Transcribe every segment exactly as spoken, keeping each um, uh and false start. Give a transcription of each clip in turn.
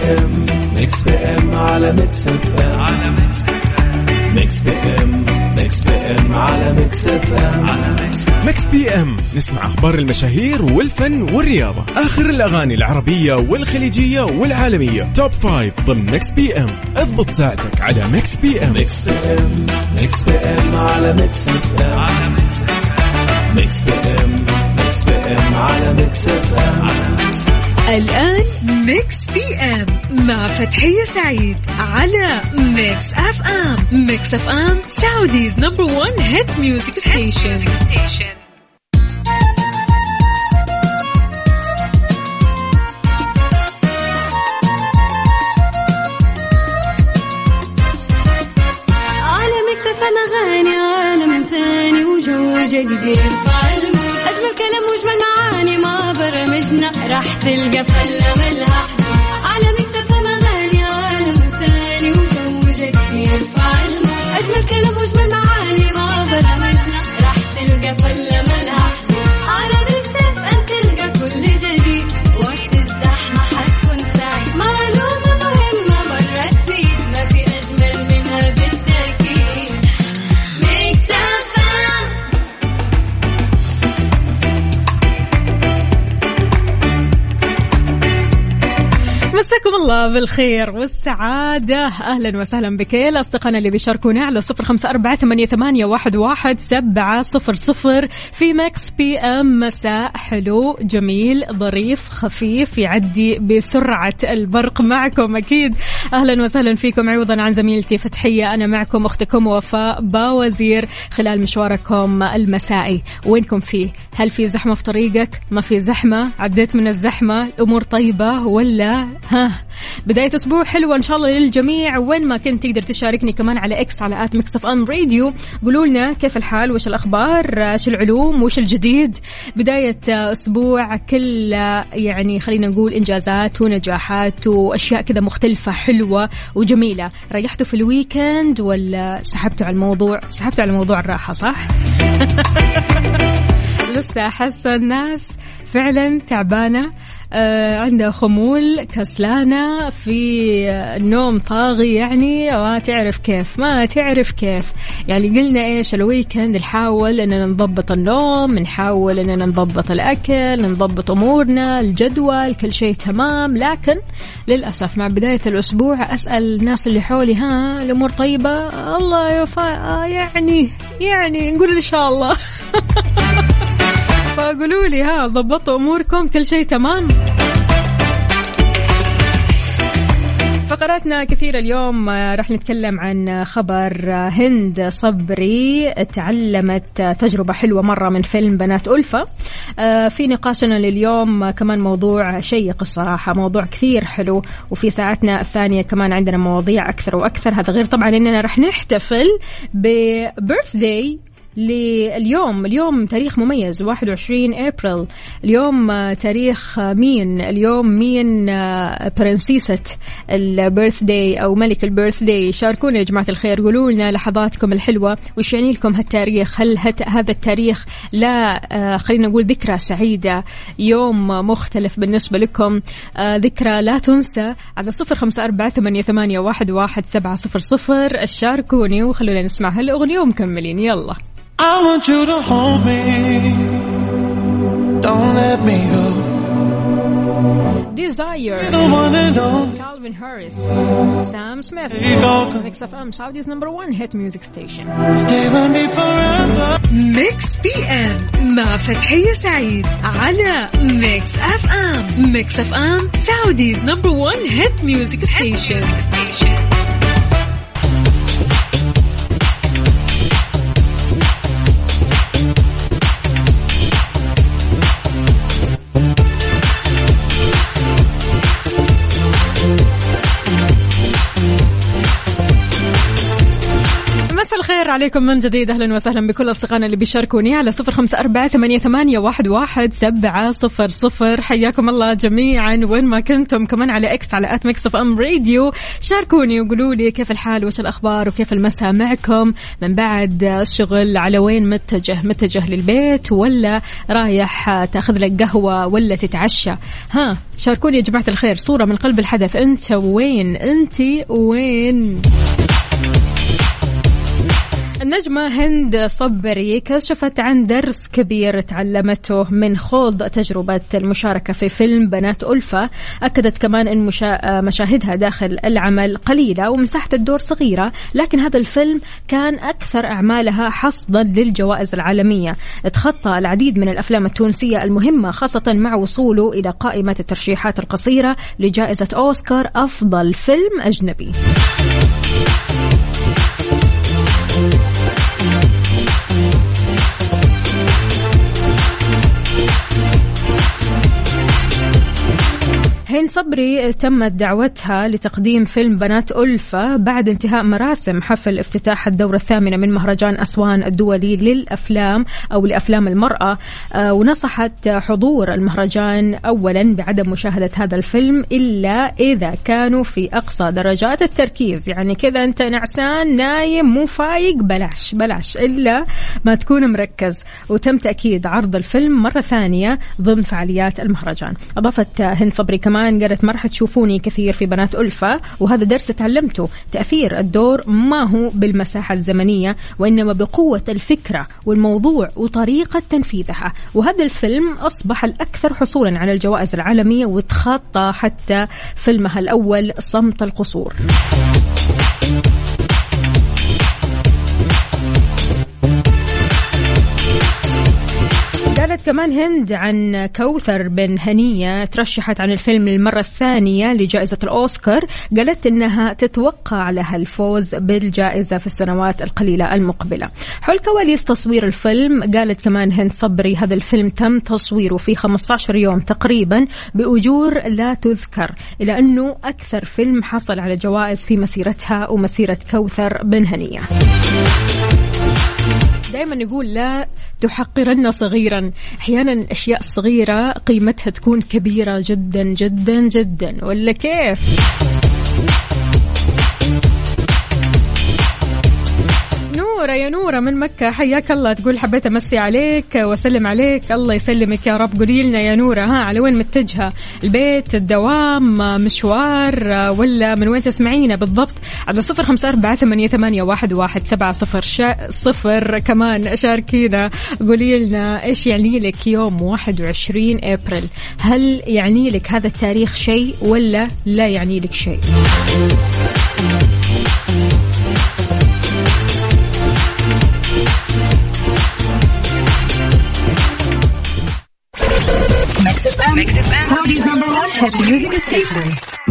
ام ميكس بي ام على ميكس اف ام على ميكس اف ام ميكس بي ام ميكس بي ام على ميكس اف ام على ميكس ميكس بي ام. نسمع اخبار المشاهير والفن والرياضة، اخر الاغاني العربية والخليجية والعالمية، توب فايف ضمن ميكس بي ام. اضبط ساعتك على ميكس بي ام. ميكس بي ام ميكس بي ام على ميكس اف ام على ميكس اف ام ميكس بي ام ميكس بي ام على ميكس اف ام على ميكس. الآن ميكس بي ام مع فتحية سعيد على ميكس اف ام. ميكس اف ام سعوديز نمبر ون هيت ميوزك ستيشن. على ميكس اف ام اغاني عالم ثاني وجو جديد، أجمل كلام وأجمل معاني ما برمجنا راح تلقى فلة ملها. على ميكس اف ام اغاني عالم ثاني وجو جديد، أجمل كلام وأجمل معاني ما برمجنا راح تلقى فلة ملها. على ميكس اف ام تلقى كل جديد، وقت الزحمة حتكون سعيد. معلومة مهمة مرة تفيد، ما في أجمل منها بالتأكيد. ميكس اف ام. مساكم الله بالخير والسعادة، أهلا وسهلا بكل أصدقائنا اللي بيشاركونا على صفر خمسة أربعة ثمانية ثمانية واحد واحد سبعة صفر صفر في ماكس بي أم. مساء حلو جميل ظريف خفيف يعدي بسرعة البرق معكم أكيد. أهلا وسهلا فيكم عوضا عن زميلتي فتحية، أنا معكم أختكم وفاء باوزير خلال مشواركم المسائي. وينكم فيه؟ هل في زحمة في طريقك؟ ما في زحمة؟ عديت من الزحمة؟ أمور طيبة ولا ها بداية أسبوع حلوة إن شاء الله للجميع. وين ما كنت تقدر تشاركني كمان على إكس على آت ميكس أف أم راديو. قولوا لنا كيف الحال، وش الأخبار، وش العلوم، وش الجديد. بداية أسبوع كل يعني خلينا نقول إنجازات ونجاحات وأشياء كذا مختلفة حلوة وجميلة. ريحتوا في الويكند ولا سحبتوا على الموضوع؟ سحبتوا على موضوع الراحة صح؟ لسه حاسة الناس فعلا تعبانة، آه عندها خمول، كسلانة، في النوم طاغي، يعني ما تعرف كيف ما تعرف كيف. يعني قلنا إيش الويكند نحاول أننا نضبط النوم، نحاول أننا نضبط الأكل، نضبط أمورنا، الجدول، كل شيء تمام. لكن للأسف مع بداية الأسبوع أسأل الناس اللي حولي ها الأمور طيبة؟ الله يوفا يعني يعني نقول إن شاء الله. فقولوا لي ها ضبطوا أموركم، كل شيء تمام؟ فقراتنا كثيرة اليوم. راح نتكلم عن خبر هند صبري تعلمت تجربة حلوة مرة من فيلم بنات ألفة. في نقاشنا لليوم كمان موضوع شيق الصراحة، موضوع كثير حلو. وفي ساعتنا الثانية كمان عندنا مواضيع أكثر وأكثر. هذا غير طبعا إننا راح نحتفل ببيرثداي لليوم. اليوم تاريخ مميز واحد وعشرين أبريل. اليوم تاريخ مين؟ اليوم مين برنسيسة البيرثداي أو ملك البيرثداي؟ شاركونا يا جماعة الخير، قولوا لنا لحظاتكم الحلوة، وش يعني لكم هالتاريخ؟ هل هذا التاريخ لا خلينا نقول ذكرى سعيدة، يوم مختلف بالنسبة لكم، ذكرى لا تنسى؟ على صفر خمسة أربعة ثمانية ثمانية واحد واحد سبعة صفر صفر شاركوني وخلونا نسمع هالأغنية ومكملين. يلا. I want you to hold me, don't let me go. Desire, Calvin Harris, Sam Smith, Mix F M, Saudi's number one hit music station. Stay with me forever. ميكس بي ام مع فتحية سعيد على ميكس اف ام. ميكس اف ام Saudi's number one hit music station. الخير عليكم من جديد. أهلا وسهلا بكل أصدقائنا اللي بيشاركوني على صفر خمسة أربعة ثمانية ثمانية واحد واحد سبعة صفر صفر. حياكم الله جميعا وين ما كنتم، كمان على إكس على آت ميكس أف أم راديو. شاركوني وقولوا لي كيف الحال وش الأخبار وكيف المساء معكم من بعد الشغل. على وين متجه؟ متجه للبيت ولا رايح تاخذ لك قهوة ولا تتعشى؟ ها شاركوني يا جماعة الخير صورة من قلب الحدث. أنت وين؟ أنت وين؟ النجمة هند صبري كشفت عن درس كبير تعلمته من خوض تجربة المشاركة في فيلم بنات ألفة. أكدت كمان أن مشا... مشاهدها داخل العمل قليلة ومساحة الدور صغيرة، لكن هذا الفيلم كان أكثر أعمالها حصدا للجوائز العالمية. اتخطى العديد من الأفلام التونسية المهمة خاصة مع وصوله إلى قائمة الترشيحات القصيرة لجائزة أوسكار أفضل فيلم أجنبي. هند صبري تمت دعوتها لتقديم فيلم بنات ألفة بعد انتهاء مراسم حفل افتتاح الدورة الثامنة من مهرجان أسوان الدولي للأفلام أو لأفلام المرأة، ونصحت حضور المهرجان أولا بعدم مشاهدة هذا الفيلم إلا إذا كانوا في أقصى درجات التركيز. يعني كذا أنت نعسان نايم مو فايق بلاش بلاش إلا ما تكون مركز. وتم تأكيد عرض الفيلم مرة ثانية ضمن فعاليات المهرجان. أضافت هند صبري كمان قالت ما راح تشوفوني كثير في بنات ألفة، وهذا درس تعلمته. تأثير الدور ما هو بالمساحة الزمنية وإنما بقوة الفكرة والموضوع وطريقة تنفيذها. وهذا الفيلم أصبح الأكثر حصولا على الجوائز العالمية وتخطى حتى فيلمها الأول صمت القصور. قالت كمان هند عن كوثر بن هنية ترشحت عن الفيلم للمرة الثانية لجائزة الأوسكار. قالت إنها تتوقع لها الفوز بالجائزة في السنوات القليلة المقبلة. حول كواليس تصوير الفيلم قالت كمان هند صبري هذا الفيلم تم تصويره في خمسة عشر يوم تقريبا بأجور لا تذكر، إلى أنه أكثر فيلم حصل على جوائز في مسيرتها ومسيرة كوثر بن هنية. دائما نقول لا تحقرن صغيرا، أحيانا الأشياء الصغيرة قيمتها تكون كبيرة جدا جدا جدا، ولا كيف؟ نورة يا نورة من مكة حياك الله، تقول حبيت أمسي عليك وسلم عليك. الله يسلمك يا رب. قولي لنا يا نورة ها على وين متجهة؟ البيت، الدوام، مشوار، ولا من وين تسمعينا بالضبط؟ على صفر خمسة أربعة ثمانية ثمانية واحد واحد سبعة صفر شا... صفر. كمان شاركينا قولي لنا إيش يعني لك يوم واحد وعشرين أبريل؟ هل يعني لك هذا التاريخ شيء ولا لا يعني لك شيء؟ Mix F M, Saudi's number one hit music station.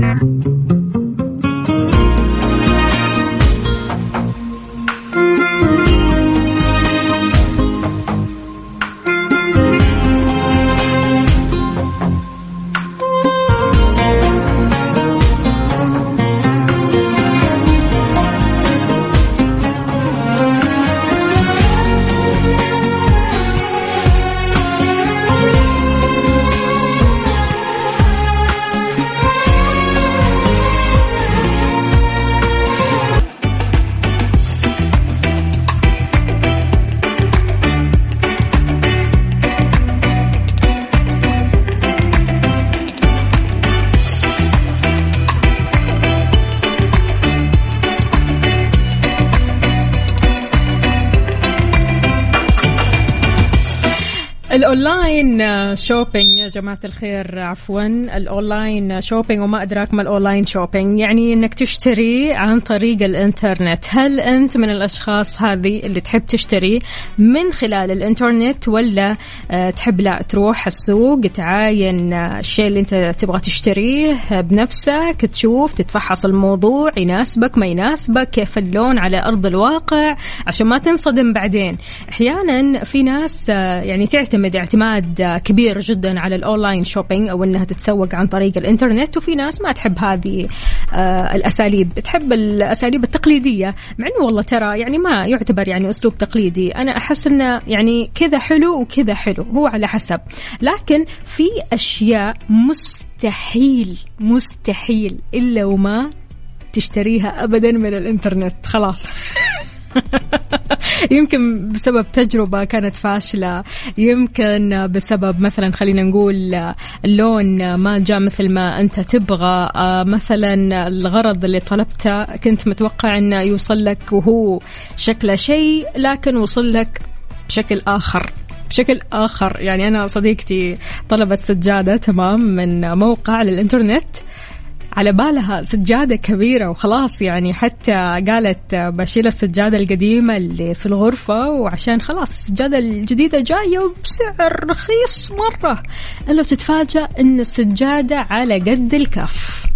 الأونلاين شوبينج يا جماعة الخير، عفوا الأونلاين شوبينج وما أدراك ما الأونلاين شوبينج، يعني أنك تشتري عن طريق الإنترنت. هل أنت من الأشخاص هذه اللي تحب تشتري من خلال الإنترنت ولا تحب لا تروح السوق تعاين الشيء اللي أنت تبغى تشتريه بنفسك، تشوف تتفحص الموضوع يناسبك ما يناسبك، كيف اللون على أرض الواقع عشان ما تنصدم بعدين. أحيانا في ناس يعني تعتمد تعتمد اعتماد كبير جدا على الأونلاين شوبينج أو أنها تتسوق عن طريق الإنترنت، وفي ناس ما تحب هذه الأساليب، تحب الأساليب التقليدية، مع أنه والله ترى يعني ما يعتبر يعني أسلوب تقليدي. أنا أحس أنه يعني كذا حلو وكذا حلو، هو على حسب. لكن في أشياء مستحيل مستحيل إلا وما تشتريها أبدا من الإنترنت، خلاص. يمكن بسبب تجربة كانت فاشلة، يمكن بسبب مثلا خلينا نقول اللون ما جاء مثل ما أنت تبغى، مثلا الغرض اللي طلبته كنت متوقع أنه يوصل لك وهو شكله شيء لكن وصل لك بشكل آخر بشكل آخر. يعني أنا صديقتي طلبت سجادة تمام من موقع للإنترنت، على بالها سجادة كبيرة وخلاص، يعني حتى قالت بشيل السجادة القديمة اللي في الغرفة وعشان خلاص السجادة الجديدة جاية وبسعر رخيص مرة، إلا تتفاجأ إن السجادة على قد الكف.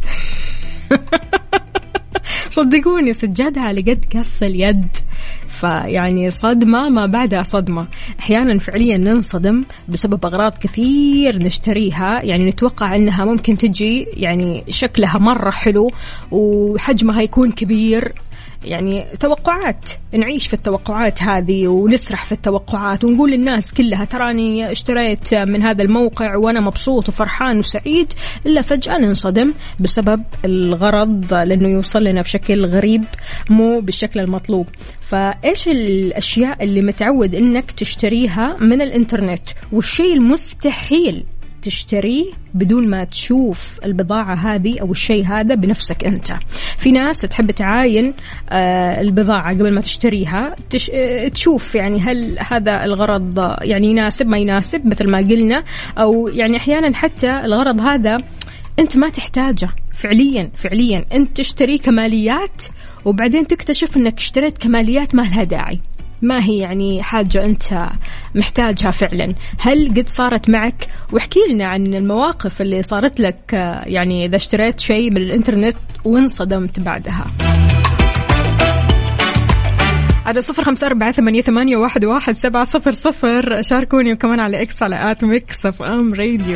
صدقوني سجادة على قد كف اليد. فيعني صدمة ما بعدها صدمة. أحيانا فعليا ننصدم بسبب أغراض كثير نشتريها، يعني نتوقع أنها ممكن تجي يعني شكلها مرة حلو وحجمها يكون كبير، يعني توقعات، نعيش في التوقعات هذه ونسرح في التوقعات ونقول للناس كلها تراني اشتريت من هذا الموقع وأنا مبسوط وفرحان وسعيد، إلا فجأة ننصدم بسبب الغرض لأنه يوصل لنا بشكل غريب مو بالشكل المطلوب. فإيش الأشياء اللي متعود إنك تشتريها من الإنترنت والشيء المستحيل تشتريه بدون ما تشوف البضاعة هذه أو الشيء هذا بنفسك أنت؟ في ناس تحب تعاين البضاعة قبل ما تشتريها، تش... تشوف يعني هل هذا الغرض يعني يناسب ما يناسب مثل ما قلنا، أو يعني أحيانا حتى الغرض هذا أنت ما تحتاجه فعليا فعليا أنت تشتري كماليات وبعدين تكتشف أنك اشتريت كماليات ما لها داعي، ما هي يعني حاجة أنت محتاجها فعلا. هل قد صارت معك؟ واحكي لنا عن المواقف اللي صارت لك، يعني إذا اشتريت شيء من الإنترنت وانصدمت بعدها. على صفر خمسة أربعة ثمانية ثمانية واحد واحد سبعة صفر صفر شاركوني، وكمان على إكس على آت ميكس أف أم راديو.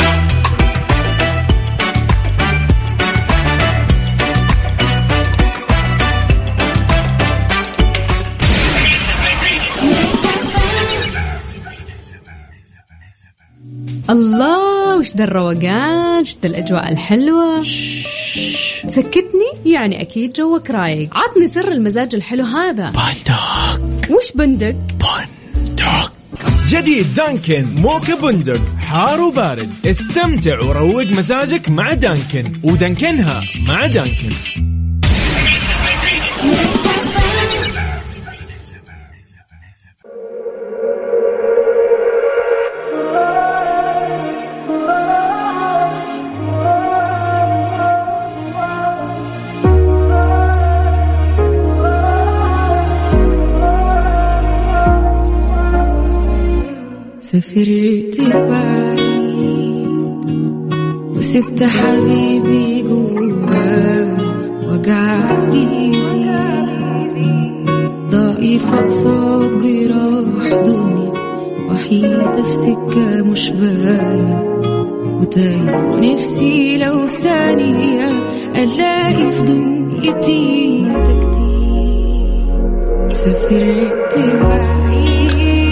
الله وش ذا الروقان، وش ذا الأجواء الحلوة. سكتني يعني أكيد جوك رايق. عطني سر المزاج الحلو هذا. بندق. وش بندق؟ بندق جديد دانكن موكا بندق، حار وبارد، استمتع وروق مزاجك مع دانكن، ودانكنها مع دانكن. سافرت بعيد وسبت حبيبي جوا، وجع بيزيد ضعيفة قصاد جراح دنيا، وحيدة في سكة مش باين، وتايه نفسي لو ثانية ألاقي في دنيتي تجديد. سافرت بعيد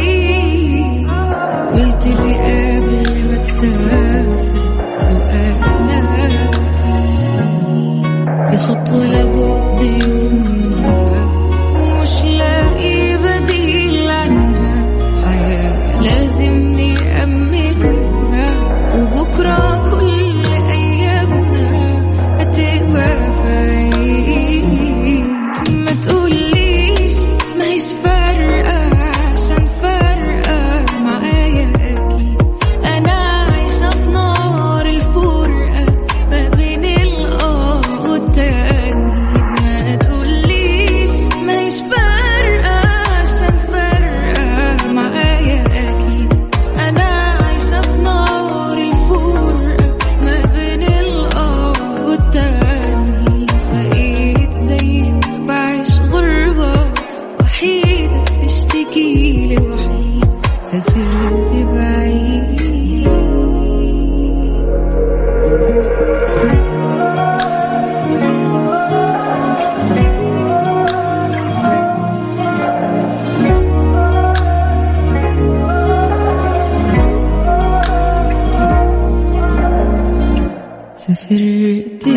قلت لي قبل ما تسافر لو أنا بإيدي، دي خطوة لابد يوم منها ومش لاقي بديل عنها، حياة لازم نأمنها، وبكرة كل أيامنا هتبقى في عيد. ما تقوليش ما هيش فارقة عشان فارقة معايا أكيد، سافرت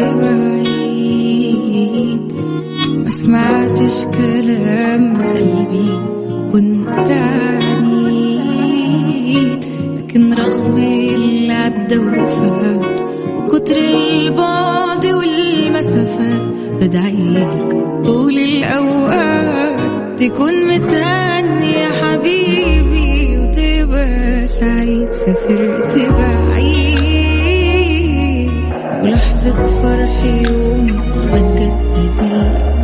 بعيد ما سمعتش كلام قلبي كنت عنيد لكن رغم اللي عدى وفات وكتر البعد والمسافات بدعيك طول الأوقات تكون متعني يا حبيبي وتبقى سعيد. سافرت بعيد ولحظة فرح يوم ما تجددي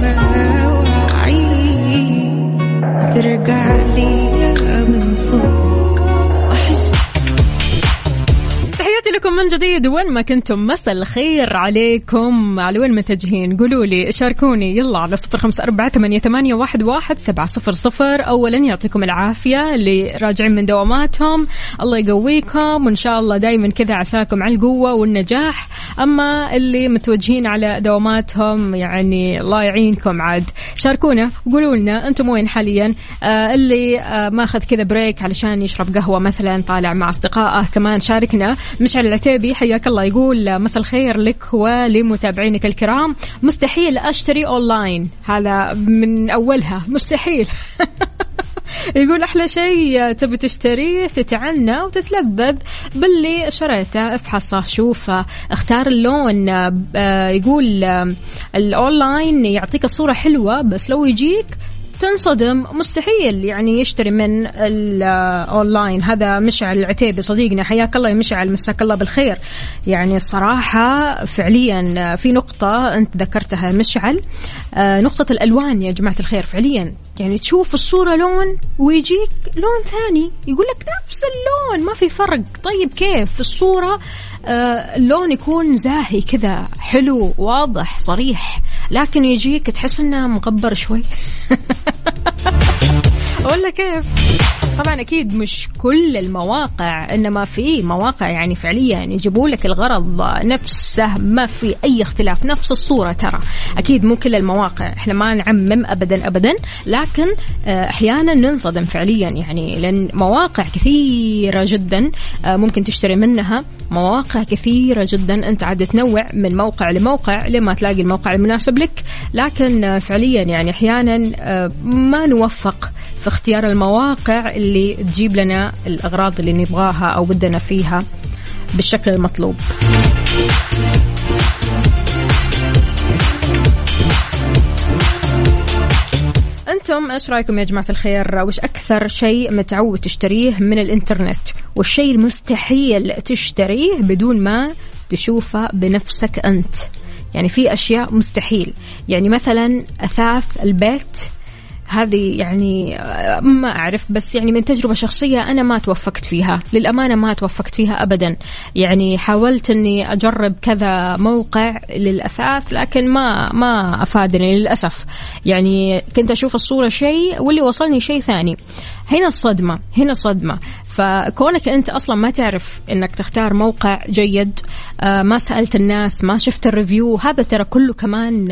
مواعيد ترجع لي من فوق. تحياتي لكم من جديد وين ما كنتم، مساء الخير عليكم، على وين متجهين؟ قولوا لي، شاركوني يلا على صفر خمسة أربعة ثمانية ثمانية واحد واحد سبعة صفر صفر. أولا يعطيكم العافية اللي راجعين من دواماتهم، الله يقويكم وإن شاء الله دايما كذا عساكم على القوة والنجاح. أما اللي متوجهين على دواماتهم يعني الله يعينكم عاد. شاركونا قولوا لنا أنتم وين حاليا، آه اللي آه ماخذ كذا بريك علشان يشرب قهوة مثلا، طالع مع أصدقائه كمان شاركنا. مشعل العتيبي حياك الله يقول مساء الخير لك ولمتابعينك الكرام، مستحيل أشتري أونلاين، هذا من أولها مستحيل. يقول أحلى شيء تبي تشتريه تتعنى وتتلذذ باللي شريته، افحصه شوفه اختار اللون. يقول الأونلاين يعطيك الصورة حلوة بس لو يجيك تنصدم، مستحيل يعني يشتري من الأونلاين. هذا مشعل العتيبي صديقنا، حياك الله يا مشعل، مساك الله بالخير. يعني الصراحة فعليا في نقطة أنت ذكرتها مشعل، آه نقطة الألوان يا جماعة الخير. فعليا يعني تشوف الصورة لون ويجيك لون ثاني، يقول لك نفس اللون ما في فرق. طيب كيف في الصورة آه اللون يكون زاهي كذا حلو واضح صريح، لكن يجيك تحس انه مغبر شوي. ولا كيف؟ طبعا أكيد مش كل المواقع، إنما في مواقع يعني فعليا يعني يجيبوا لك الغرض نفسه، ما في أي اختلاف، نفس الصورة. ترى أكيد مو كل المواقع، إحنا ما نعمم أبدا أبدا، لكن أحيانا ننصدم فعليا يعني، لأن مواقع كثيرة جدا ممكن تشتري منها، مواقع كثيرة جدا أنت عاد تنوع من موقع لموقع لما تلاقي الموقع المناسب لك. لكن فعليا يعني أحيانا ما نوفق في اختيار المواقع اللي تجيب لنا الأغراض اللي نبغاها أو بدنا فيها بالشكل المطلوب. أنتم إيش رأيكم يا جماعة الخير؟ وش أكثر شيء متعود تشتريه من الإنترنت، والشيء المستحيل تشتريه بدون ما تشوفه بنفسك أنت؟ يعني في أشياء مستحيل، يعني مثلا أثاث البيت، هذه يعني ما أعرف، بس يعني من تجربة شخصية أنا ما توفقت فيها للأمانة، ما توفقت فيها أبدا. يعني حاولت أني أجرب كذا موقع للأثاث لكن ما ما أفادني للأسف. يعني كنت أشوف الصورة شيء واللي وصلني شيء ثاني. هنا الصدمة، هنا صدمة. فكونك أنت أصلا ما تعرف أنك تختار موقع جيد، ما سألت الناس، ما شفت الريفيو، هذا ترى كله كمان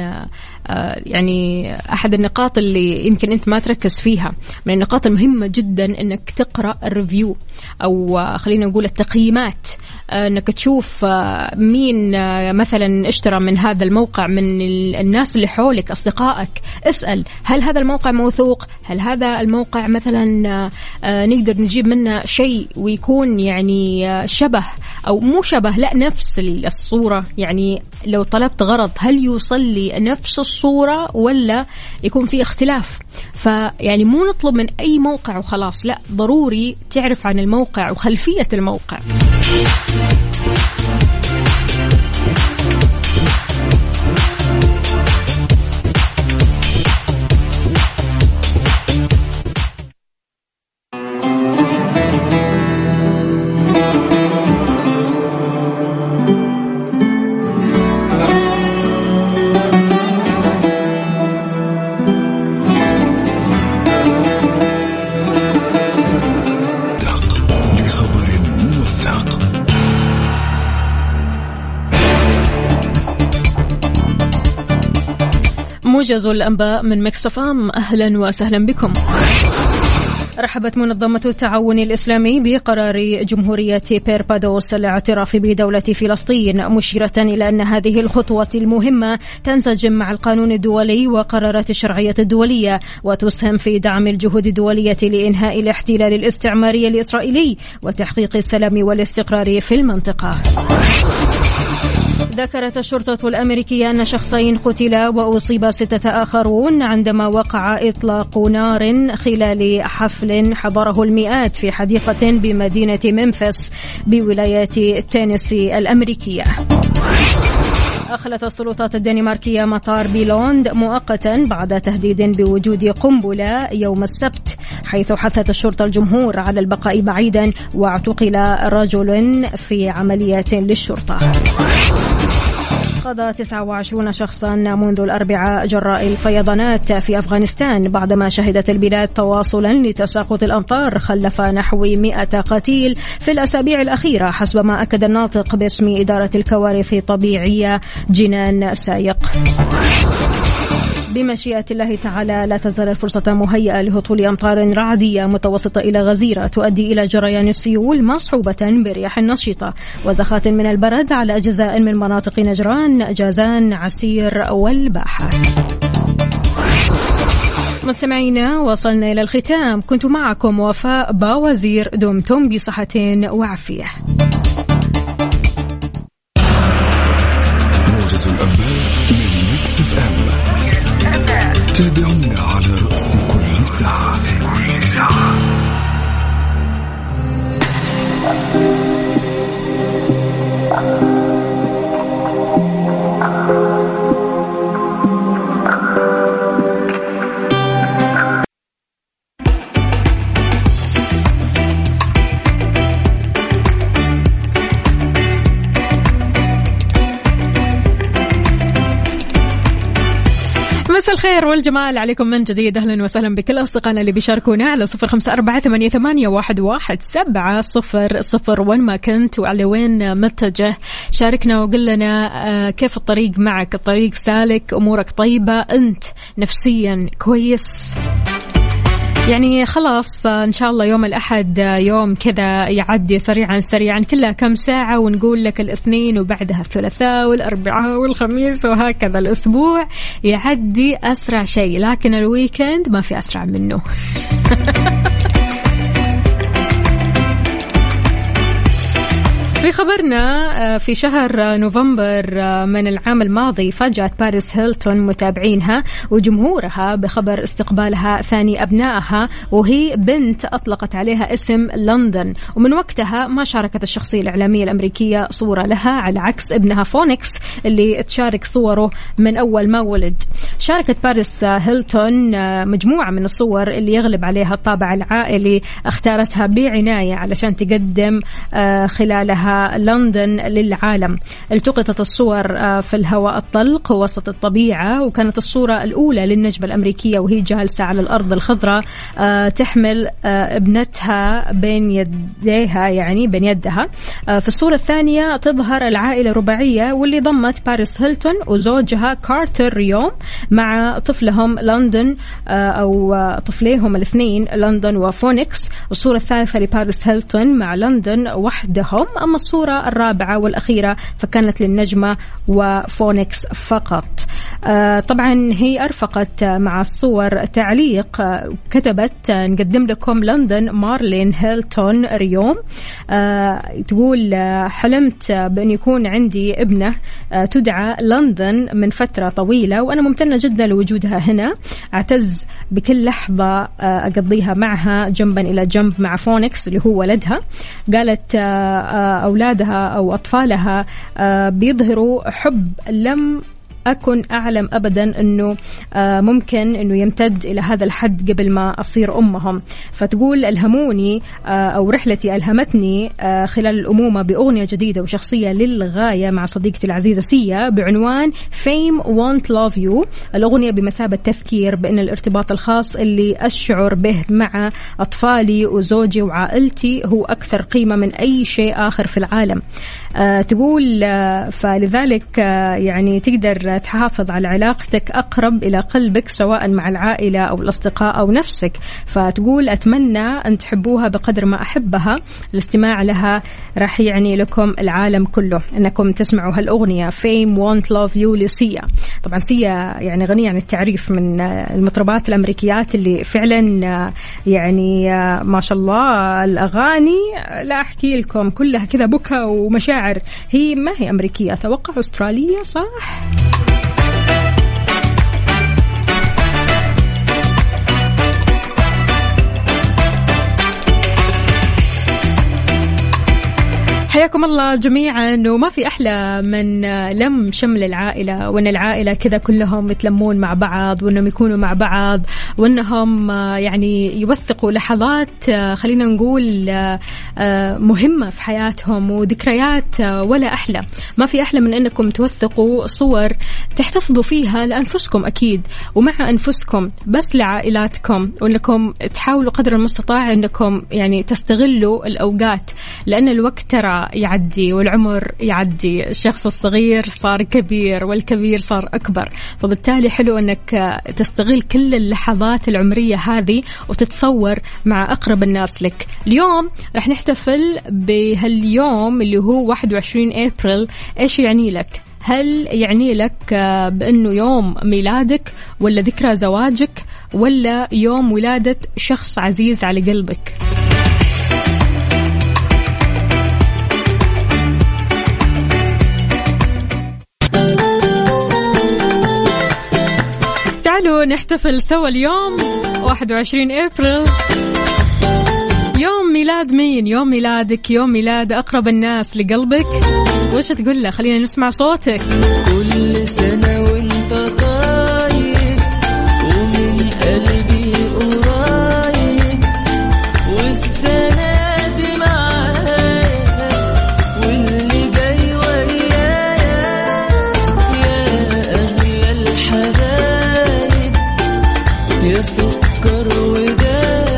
يعني أحد النقاط اللي يمكن أنت ما تركز فيها. من النقاط المهمة جدا أنك تقرأ الريفيو، أو خلينا نقول التقييمات، أنك تشوف مين مثلا اشترى من هذا الموقع من الناس اللي حولك أصدقائك. اسأل هل هذا الموقع موثوق، هل هذا الموقع مثلا نقدر نجيب منه شيء ويكون يعني شبه أو مو شبه، لا نفس الصورة. يعني لو طلبت غرض هل يوصل لي نفس الصورة ولا يكون في اختلاف؟ فيعني مو نطلب من أي موقع وخلاص، لا ضروري تعرف عن الموقع وخلفية الموقع. موجز الأنباء من ميكس إف إم. أهلا وسهلا بكم. رحبت منظمة التعاون الإسلامي بقرار جمهورية بيربادوس الاعتراف بدولة فلسطين، مشيرة إلى أن هذه الخطوة المهمة تنسجم مع القانون الدولي وقرارات الشرعية الدولية، وتسهم في دعم الجهود الدولية لإنهاء الاحتلال الاستعماري الإسرائيلي وتحقيق السلام والاستقرار في المنطقة. ذكرت الشرطة الأمريكية أن شخصين قتلا وأصيب ستة آخرون عندما وقع إطلاق نار خلال حفل حضره المئات في حديقة بمدينة ممفيس بولاية تينيسي الأمريكية. أخلت السلطات الدنماركية مطار بيلوند مؤقتا بعد تهديد بوجود قنبلة يوم السبت، حيث حثت الشرطة الجمهور على البقاء بعيدا، واعتقل رجل في عملية للشرطة. قضى تسعة وعشرين شخصا منذ الأربعاء جراء الفيضانات في أفغانستان بعدما شهدت البلاد تواصلا لتساقط الأمطار خلف نحو مئة قتيل في الأسابيع الأخيرة، حسب ما أكد الناطق باسم إدارة الكوارث الطبيعية جنان سايق. بمشيئة الله تعالى لا تزال الفرصة مهيئة لهطول أمطار رعدية متوسطة إلى غزيرة تؤدي إلى جريان السيول مصحوبة برياح نشطة وزخات من البرد على أجزاء من مناطق نجران، جازان، عسير والباحة. مستمعينا، وصلنا إلى الختام. كنت معكم وفاء باوزير، دمتم بصحة وعافية. موجز الأنباء من ميكس اف ام. تابعونا على رأس كل ساعة. مساء الخير والجمال عليكم من جديد. أهلا وسهلا بكل أصدقائنا اللي بيشاركونا على صفر خمسة أربعة ثمانية ثمانية واحد واحد سبعة صفر صفر. وين ما كنت وعلى وين متجه شاركنا وقل لنا كيف الطريق معك، الطريق سالك، أمورك طيبة، أنت نفسيا كويس؟ يعني خلاص إن شاء الله يوم الأحد يوم كذا يعدي سريعا سريعا، كلها كم ساعة ونقول لك الاثنين وبعدها الثلاثاء والأربعاء والخميس، وهكذا الأسبوع يعدي أسرع شيء، لكن الويكند ما في أسرع منه. في خبرنا في شهر نوفمبر من العام الماضي فاجأت باريس هيلتون متابعينها وجمهورها بخبر استقبالها ثاني أبنائها، وهي بنت أطلقت عليها اسم لندن، ومن وقتها ما شاركت الشخصية الإعلامية الأمريكية صورة لها على عكس ابنها فونيكس اللي تشارك صوره من أول ما ولد. شاركت باريس هيلتون مجموعة من الصور اللي يغلب عليها الطابع العائلي، اختارتها بعناية علشان تقدم خلالها لندن للعالم. التقطت الصور في الهواء الطلق وسط الطبيعة، وكانت الصورة الأولى للنجمة الأمريكية وهي جالسة على الأرض الخضراء تحمل ابنتها بين يديها، يعني بين يدها. في الصورة الثانية تظهر العائلة الرباعية واللي ضمت باريس هيلتون وزوجها كارتر يوم مع طفلهم لندن أو طفليهم الاثنين لندن وفونيكس. الصورة الثالثة لباريس هيلتون مع لندن وحدهم، أما الصورة الرابعة والأخيرة فكانت للنجمة وفونيكس فقط. آه طبعا هي أرفقت مع الصور تعليق، آه كتبت آه نقدم لكم لندن مارلين هيلتون ريوم. آه تقول آه حلمت بأن يكون عندي ابنة آه تدعى لندن من فترة طويلة، وأنا ممتنة جدا لوجودها هنا. أعتز بكل لحظة آه أقضيها معها جنبا إلى جنب مع فونيكس اللي هو ولدها. قالت آه أولادها أو أطفالها بيظهروا حب لم أكن أعلم أبدا أنه ممكن أنه يمتد إلى هذا الحد قبل ما أصير أمهم. فتقول ألهموني أو رحلتي ألهمتني خلال الأمومة بأغنية جديدة وشخصية للغاية مع صديقتي العزيزة سيا بعنوان Fame Won't Love You. الأغنية بمثابة تذكير بأن الارتباط الخاص اللي أشعر به مع أطفالي وزوجي وعائلتي هو أكثر قيمة من أي شيء آخر في العالم. تقول فلذلك يعني تقدر تحافظ على علاقتك أقرب إلى قلبك سواء مع العائلة أو الأصدقاء أو نفسك. فتقول أتمنى أن تحبوها بقدر ما أحبها، الاستماع لها راح يعني لكم العالم كله. أنكم تسمعوا هالأغنية Fame Won't Love You لسيا. طبعا سيا يعني غنية عن التعريف، من المطربات الأمريكيات اللي فعلا يعني ما شاء الله الأغاني لا أحكي لكم كلها كذا بكى ومشاعر. هي ما هي أمريكية، أتوقع أسترالية صح؟ حياكم الله جميعا. وما في أحلى من لم شمل العائلة، وأن العائلة كذا كلهم يتلمون مع بعض، وأنهم يكونوا مع بعض، وأنهم يعني يوثقوا لحظات خلينا نقول مهمة في حياتهم وذكريات ولا أحلى. ما في أحلى من أنكم توثقوا صور تحتفظوا فيها لأنفسكم أكيد ومع أنفسكم، بس لعائلاتكم، وأنكم تحاولوا قدر المستطاع أنكم يعني تستغلوا الأوقات، لأن الوقت ترى يعدي والعمر يعدي، الشخص الصغير صار كبير والكبير صار أكبر. فبالتالي حلو أنك تستغل كل اللحظات العمرية هذه وتتصور مع أقرب الناس لك. اليوم رح نحتفل بهاليوم اللي هو واحد وعشرين أبريل. إيش يعني لك؟ هل يعني لك بأنه يوم ميلادك، ولا ذكرى زواجك، ولا يوم ولادة شخص عزيز على قلبك؟ تعالوا نحتفل سوا اليوم واحد وعشرين أبريل، يوم ميلاد مين؟ يوم ميلادك، يوم ميلاد أقرب الناس لقلبك. وش تقول له؟ خلينا نسمع صوتك. كل سنة وانت طاير ومن قلبي قريب، والسنة دي معايا واللي جاي ويايا، يا أغلى الحبايب يا سكر ودايب،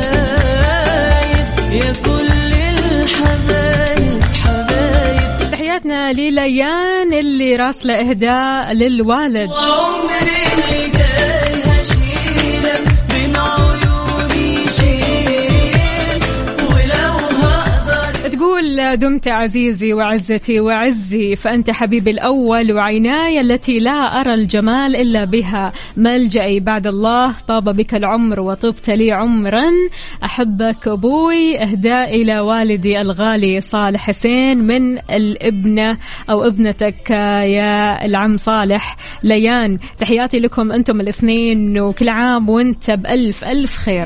يا كل الحبايب حبايب. تحياتنا لليان اللي راسله إهداء للوالد. وعمري اللي جاي هشيلك بين عيوني شيل، ولو هقدر. تقول دمت عزيزي وعزتي وعزي، فأنت حبيبي الأول وعيناي التي لا أرى الجمال إلا بها، ملجأي بعد الله، طاب بك العمر وطبت لي عمرا، أحبك أبوي. إهداء إلى والدي الغالي صالح حسين من الابنة أو ابنتك يا العم صالح ليان. تحياتي لكم أنتم الاثنين، وكل عام وانت بألف ألف خير.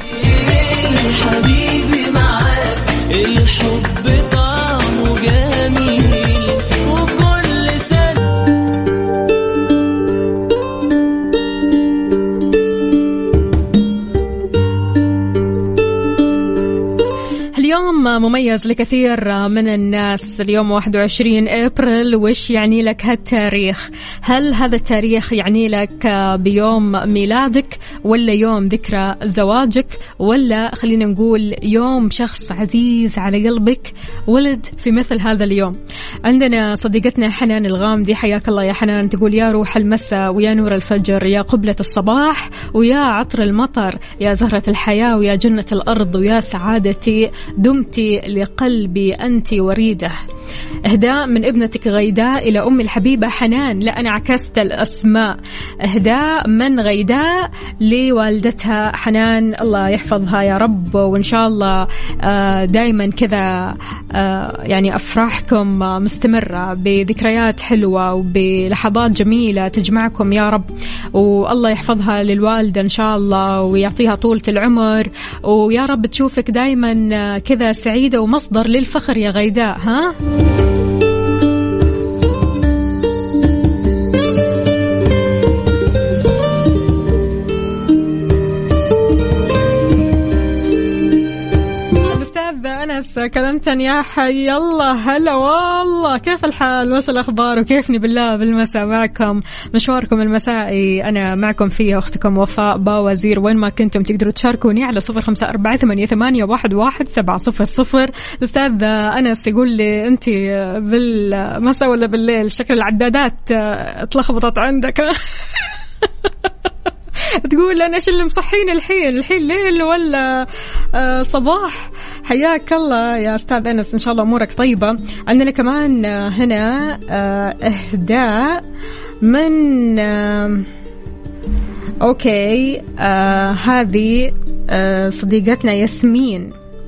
حبيبي معاك الحب طعمه جميل، وكل سنة اليوم مميز لكثير من الناس. اليوم واحد وعشرين أبريل، وش يعني لك هالتاريخ؟ هل هذا التاريخ يعني لك بيوم ميلادك، ولا يوم ذكرى زواجك، ولا خلينا نقول يوم شخص عزيز على قلبك ولد في مثل هذا اليوم؟ عندنا صديقتنا حنان الغامدي، حياك الله يا حنان، تقول يا روح المساء ويا نور الفجر يا قبلة الصباح ويا عطر المطر يا زهرة الحياة ويا جنة الأرض ويا سعادتي، دمتي لقلبي أنت وريده. إهداء من ابنتك غيداء إلى أم الحبيبة حنان. لا أنا عكست الأسماء. إهداء من غيداء لوالدتها حنان، الله يحفظها يا رب، وإن شاء الله دايما كذا يعني أفراحكم مستمرة بذكريات حلوة وبلحظات جميلة تجمعكم يا رب، والله يحفظها للوالدة إن شاء الله ويعطيها طولة العمر، ويا رب تشوفك دايما كذا سعيدة ومصدر للفخر يا غيداء. ها أنس كلمتن يا حي الله. هلا والله، كيف الحال؟ وش الأخبار وكيفني بالله بالمساء معكم؟ مشواركم المسائي أنا معكم فيه أختكم وفاء باوزير. وين ما كنتم تقدروا تشاركوني على صفر خمسة أربعة ثمانية ثمانية واحد واحد سبعة صفر صفر. الأستاذ أنس يقول لي أنت بالمساء ولا بالليل؟ شكل العدادات اتلخبطت عندك. تقول أنا شو اللي مصحين الحين الحين ليل ولا آه صباح؟ حياك الله يا أستاذ أنس، إن شاء الله أمورك طيبة. عندنا كمان آه هنا آه إهداء من آه أوكي آه هذه آه صديقتنا ياسمين،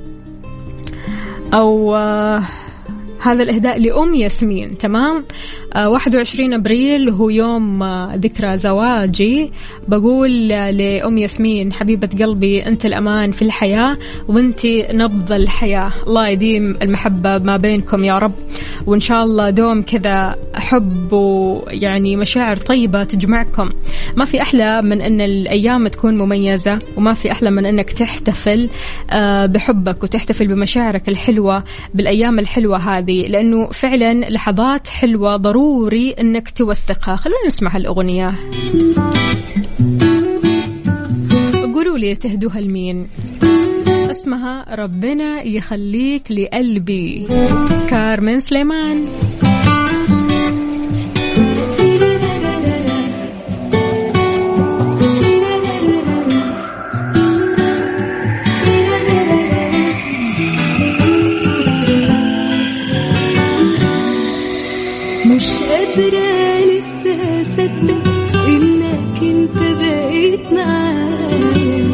أو آه هذا الإهداء لأم ياسمين. تمام. آه واحد وعشرين أبريل هو يوم آه ذكرى زواجي. بقول آه لأم ياسمين حبيبة قلبي، أنت الأمان في الحياة وأنت نبض الحياة. الله يديم المحبة ما بينكم يا رب، وإن شاء الله دوم كذا حب ويعني مشاعر طيبة تجمعكم. ما في أحلى من أن الأيام تكون مميزة، وما في أحلى من أنك تحتفل آه بحبك وتحتفل بمشاعرك الحلوة بالأيام الحلوة هذه، لأنه فعلا لحظات حلوة ضروري أنك توثقها. خلونا نسمع هالأغنية. قولوا لي تهدوها لمين؟ اسمها ربنا يخليك لقلبي، كارمن سليمان. مش قادرة لسه أصدق إنك أنت بقيت معايا،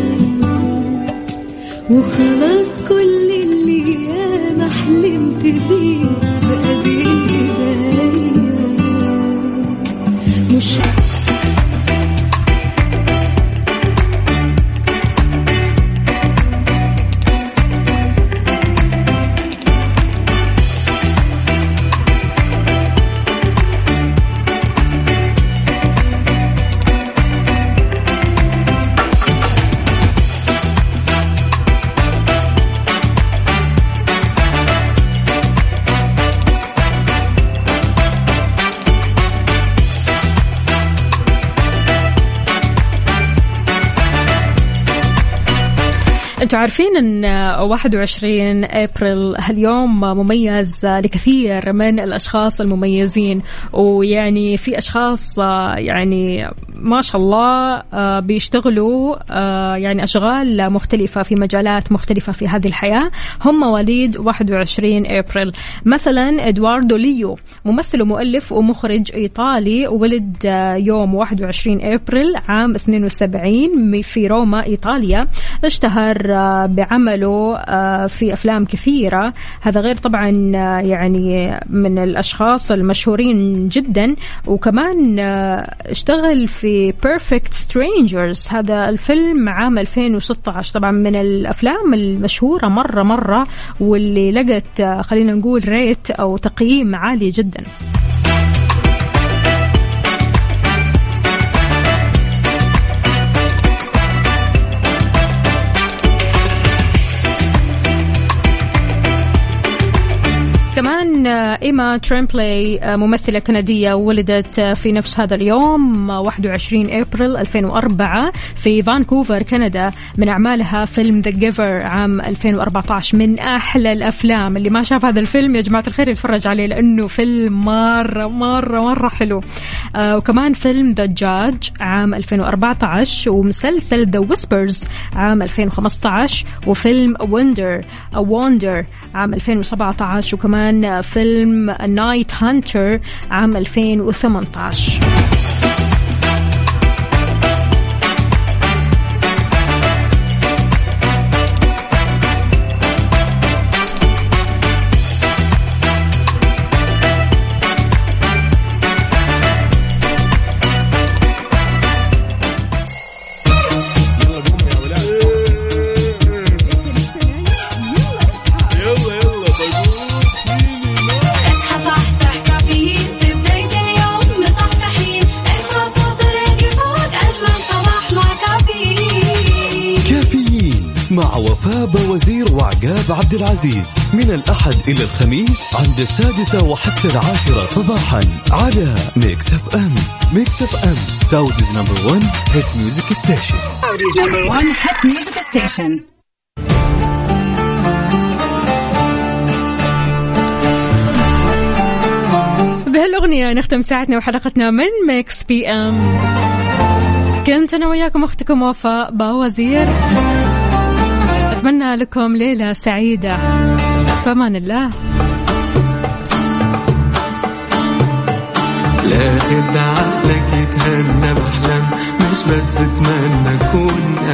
وخلاص كل اللي أنا حلمت بيه بقى بين إيديا. مش أنتوا عارفين أن واحد وعشرين أبريل هاليوم مميز لكثير من الأشخاص المميزين، ويعني في أشخاص يعني ما شاء الله بيشتغلوا يعني أشغال مختلفة في مجالات مختلفة في هذه الحياة، هم مواليد واحد وعشرين أبريل. مثلا إدواردو ليو، ممثل ومؤلف ومخرج إيطالي، ولد يوم واحد وعشرين أبريل عام اثنين وسبعين في روما إيطاليا. اشتهر بعمله في أفلام كثيرة، هذا غير طبعا يعني من الأشخاص المشهورين جدا. وكمان اشتغل في Perfect Strangers، هذا الفيلم عام ألفين وستة عشر، طبعا من الأفلام المشهورة مرة مرة، واللي لقت خلينا نقول ريت أو تقييم عالي جدا. كمان إيما ترامبلي ممثلة كندية، ولدت في نفس هذا اليوم واحد وعشرين أبريل ألفين وأربعة في فانكوفر كندا. من أعمالها فيلم The Giver عام ألفين وأربعة عشر، من أحلى الأفلام. اللي ما شاف هذا الفيلم يا جماعة الخير يتفرج عليه، لأنه فيلم مرة مرة مرة حلو. آه وكمان فيلم The Judge عام ألفين وأربعة عشر، ومسلسل The Whispers عام ألفين وخمسة عشر، وفيلم Wonder A Wonder عام ألفين وسبعة عشر، وكمان فيلم Night Hunter عام ألفين وثمانية عشر. اصحى صحصح كافيين في بداية اليوم مصحصحين. باوزير وعقاب عبد العزيز من الأحد إلى الخميس عند السادسة وحتى العاشرة صباحا على ميكس اف ام. ميكس اف ام سعوديز نمبر ون هيت ميوزك ستيشن. سعوديز نمبر ون هيت ميوزك ستيشن. بهالأغنية نختم ساعتنا وحلقتنا من ميكس بي ام. كنت أنا وياكم أختكم وفاء باوزير. أتمنى لكم ليلة سعيدة. فمان الله. لا خد عقلك يتهنى بحلم مش بس بتمنى كون